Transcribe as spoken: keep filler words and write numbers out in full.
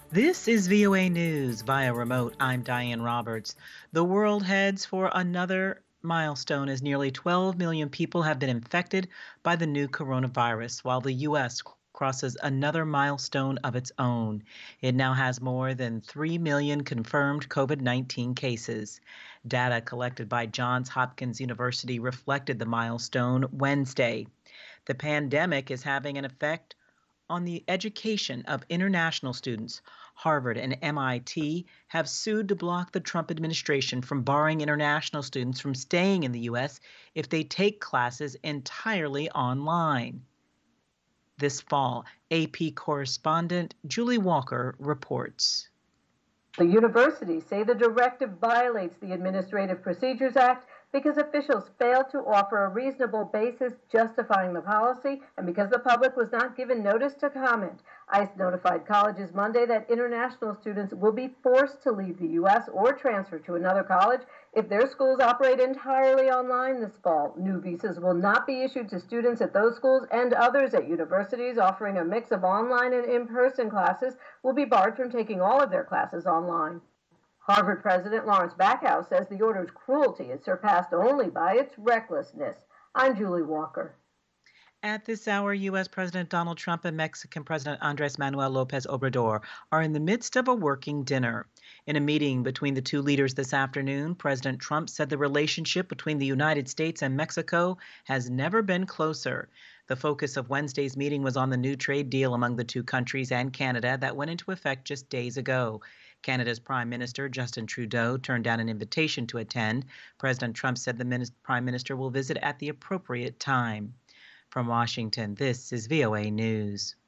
This is V O A News via remote. I'm Diane Roberts. The world heads for another milestone as nearly twelve million people have been infected by the new coronavirus, while the U S crosses another milestone of its own. It now has more than three million confirmed COVID nineteen cases. Data collected by Johns Hopkins University reflected the milestone Wednesday. The pandemic is having an effect on the education of international students. Harvard and M I T have sued to block the Trump administration from barring international students from staying in the U S if they take classes entirely online. This fall, A P correspondent Julie Walker reports. The universities say the directive violates the Administrative Procedures Act because officials failed to offer a reasonable basis justifying the policy and because the public was not given notice to comment. ICE notified colleges Monday that international students will be forced to leave the U S or transfer to another college if their schools operate entirely online this fall. New visas will not be issued to students at those schools, and others at universities offering a mix of online and in-person classes will be barred from taking all of their classes online. Harvard President Lawrence Backhouse says the order's cruelty is surpassed only by its recklessness. I'm Julie Walker. At this hour, U S. President Donald Trump and Mexican President Andres Manuel Lopez Obrador are in the midst of a working dinner. In a meeting between the two leaders this afternoon, President Trump said the relationship between the United States and Mexico has never been closer. The focus of Wednesday's meeting was on the new trade deal among the two countries and Canada that went into effect just days ago. Canada's Prime Minister Justin Trudeau turned down an invitation to attend. President Trump said the Prime Minister will visit at the appropriate time. From Washington, this is V O A News.